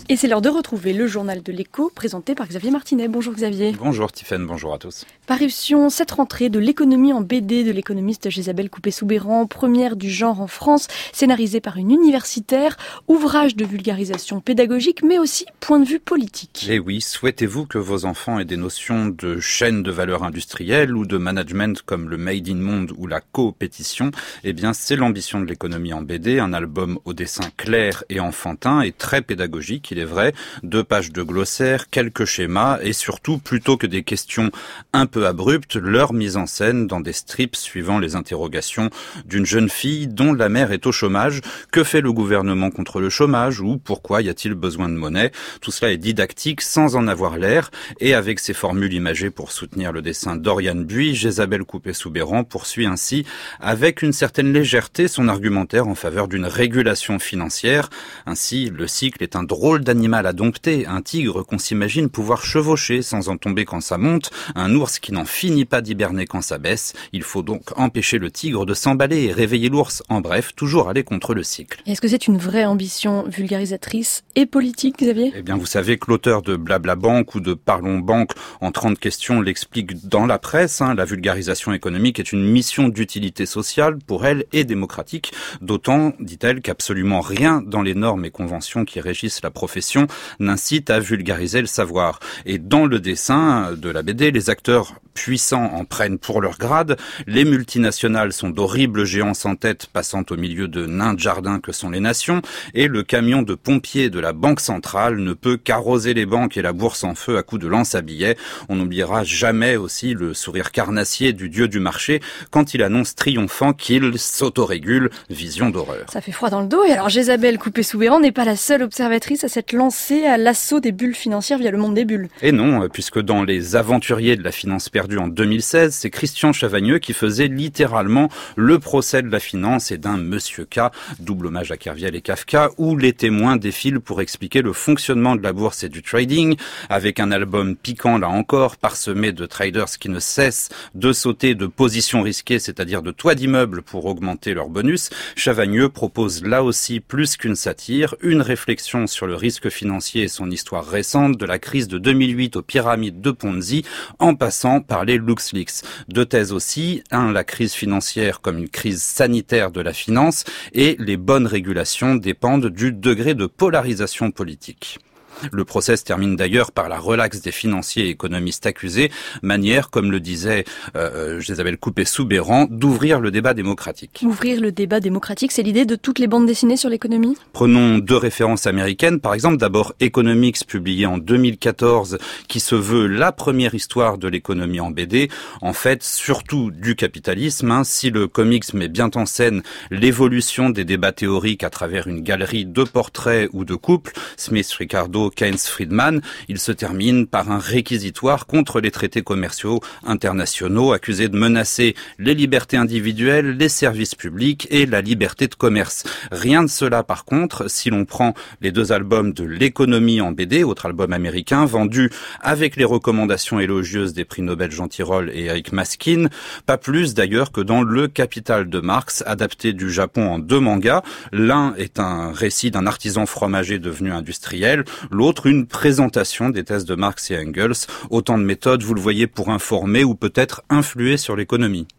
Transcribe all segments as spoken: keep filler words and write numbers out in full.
Et c'est l'heure de retrouver le journal de l'écho présenté par Xavier Martinet. Bonjour Xavier. Bonjour Tiffaine, bonjour à tous. Parution cette rentrée de l'économie en B D de l'économiste Jésabel Coupé-Soubeyran, première du genre en France, scénarisée par une universitaire, ouvrage de vulgarisation pédagogique mais aussi point de vue politique. Et oui, souhaitez-vous que vos enfants aient des notions de chaîne de valeur industrielle ou de management comme le Made in Monde ou la coopétition? Eh bien, c'est l'ambition de l'économie en B D, un album au dessin clair et enfantin et très pédagogique, il est vrai, deux pages de glossaire, quelques schémas et surtout, plutôt que des questions un peu abruptes, leur mise en scène dans des strips suivant les interrogations d'une jeune fille dont la mère est au chômage. Que fait le gouvernement contre le chômage ou pourquoi y a-t-il besoin de monnaie? Tout cela est didactique sans en avoir l'air et avec ses formules imagées pour soutenir le dessin d'Oriane Buy, Jésabel Coupé-Soubeyran poursuit ainsi avec une certaine légèreté son argumentaire en faveur d'une régulation financière. Ainsi, le cycle est un drôle d'animal à dompter, un tigre qu'on s'imagine pouvoir chevaucher sans en tomber quand ça monte, un ours qui n'en finit pas d'hiberner quand ça baisse. Il faut donc empêcher le tigre de s'emballer et réveiller l'ours. En bref, toujours aller contre le cycle. Est-ce que c'est une vraie ambition vulgarisatrice et politique, Xavier? Eh bien, vous savez que l'auteur de Blabla Banque ou de Parlons Banque en trente questions l'explique dans la presse. Hein, la vulgarisation économique est une mission d'utilité sociale pour elle et démocratique. D'autant, dit-elle, qu'absolument rien dans les normes et conventions qui régissent la profession n'incite à vulgariser le savoir. Et dans le dessin de la B D, les acteurs puissants en prennent pour leur grade. Les multinationales sont d'horribles géants sans tête passant au milieu de nains de jardin que sont les nations. Et le camion de pompiers de la Banque centrale ne peut qu'arroser les banques et la bourse en feu à coups de lance à billets. On n'oubliera jamais aussi le sourire carnassier du dieu du marché quand il annonce triomphant qu'il s'autorégule. Vision d'horreur. Ça fait froid dans le dos. Et alors Jésabel Coupé-Soubeyran n'est pas la seule observatrice à s'être lancée à l'assaut des bulles financières via le monde des bulles. Et non, puisque dans Les Aventuriers de la finance perdue en deux mille seize, c'est Christian Chavagneux qui faisait littéralement le procès de la finance et d'un Monsieur K, double hommage à Kerviel et Kafka, où les témoins défilent pour expliquer le fonctionnement de la bourse et du trading, avec un album piquant là encore, parsemé de traders qui ne cessent de sauter de positions risquées, c'est-à-dire de toits d'immeubles pour augmenter leur bonus. Chavagneux propose là aussi plus qu'une satire, une réflexion sur le risque financier et son histoire récente, de la crise de deux mille huit aux pyramides de Ponzi, en passant par les LuxLeaks. Deux thèses aussi, un, la crise financière comme une crise sanitaire de la finance, et les bonnes régulations dépendent du degré de polarisation politique. Le procès se termine d'ailleurs par la relaxe des financiers et économistes accusés, manière, comme le disait euh, Jésabel Coupé-Soubeyran, d'ouvrir le débat démocratique. Ouvrir le débat démocratique, c'est l'idée de toutes les bandes dessinées sur l'économie? Prenons deux références américaines. Par exemple, d'abord Economics, publié en deux mille quatorze, qui se veut la première histoire de l'économie en B D. En fait, surtout du capitalisme. Hein. Si le comics met bien en scène l'évolution des débats théoriques à travers une galerie de portraits ou de couples, Smith, Ricardo, Keynes, Friedman, il se termine par un réquisitoire contre les traités commerciaux internationaux accusés de menacer les libertés individuelles, les services publics et la liberté de commerce. Rien de cela par contre si l'on prend les deux albums de l'économie en B D, autre album américain, vendu avec les recommandations élogieuses des prix Nobel Jean Tirole et Eric Maskin, pas plus d'ailleurs que dans Le Capital de Marx, adapté du Japon en deux mangas. L'un est un récit d'un artisan fromager devenu industriel, l'autre une présentation des thèses de Marx et Engels. Autant de méthodes, vous le voyez, pour informer ou peut-être influer sur l'économie.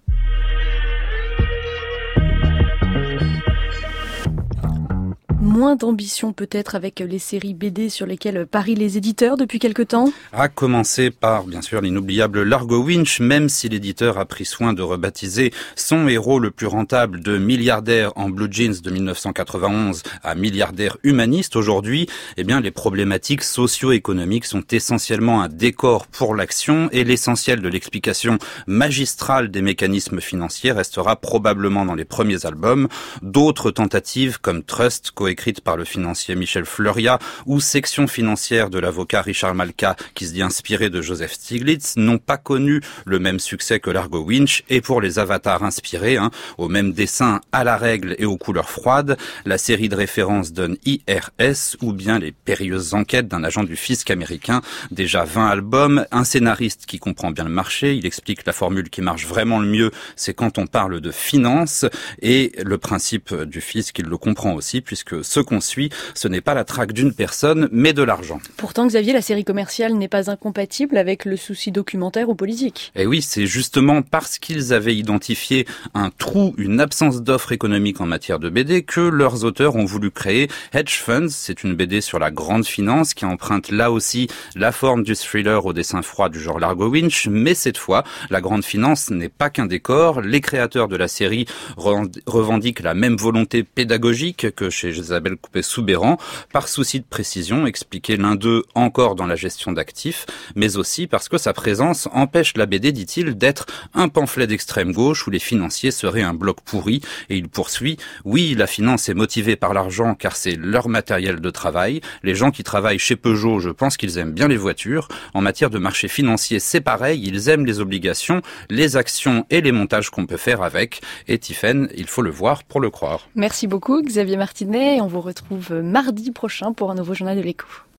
Moins d'ambition peut-être avec les séries B D sur lesquelles parient les éditeurs depuis quelque temps? À commencer par, bien sûr, l'inoubliable Largo Winch, même si l'éditeur a pris soin de rebaptiser son héros le plus rentable de milliardaire en blue jeans de mille neuf cent quatre-vingt-onze à milliardaire humaniste aujourd'hui, eh bien, les problématiques socio-économiques sont essentiellement un décor pour l'action et l'essentiel de l'explication magistrale des mécanismes financiers restera probablement dans les premiers albums. D'autres tentatives comme Trust, coécrit par le financier Michel Fleuria, ou Section financière de l'avocat Richard Malka, qui se dit inspiré de Joseph Stiglitz, n'ont pas connu le même succès que Largo Winch. Et pour les avatars inspirés, hein, au même dessin, à la règle et aux couleurs froides, la série de référence donne I R S, ou bien les périlleuses enquêtes d'un agent du fisc américain. Déjà vingt albums, un scénariste qui comprend bien le marché, il explique la formule qui marche vraiment le mieux, c'est quand on parle de finance, et le principe du fisc, il le comprend aussi, puisque ce qu'on suit, ce n'est pas la traque d'une personne, mais de l'argent. Pourtant, Xavier, la série commerciale n'est pas incompatible avec le souci documentaire ou politique. Et oui, c'est justement parce qu'ils avaient identifié un trou, une absence d'offres économiques en matière de B D que leurs auteurs ont voulu créer Hedge Funds. C'est une B D sur la grande finance qui emprunte là aussi la forme du thriller au dessin froid du genre Largo Winch, mais cette fois, la grande finance n'est pas qu'un décor. Les créateurs de la série revendiquent la même volonté pédagogique que chez Isabelle Coupet-Soubeyran, par souci de précision, expliquait l'un d'eux encore dans la gestion d'actifs, mais aussi parce que sa présence empêche la B D, dit-il, d'être un pamphlet d'extrême gauche où les financiers seraient un bloc pourri. Et il poursuit, oui, la finance est motivée par l'argent car c'est leur matériel de travail. Les gens qui travaillent chez Peugeot, je pense qu'ils aiment bien les voitures. En matière de marché financier, c'est pareil, ils aiment les obligations, les actions et les montages qu'on peut faire avec. Et Tiphaine, il faut le voir pour le croire. Merci beaucoup Xavier Martinet. On vous retrouve mardi prochain pour un nouveau journal de l'écho.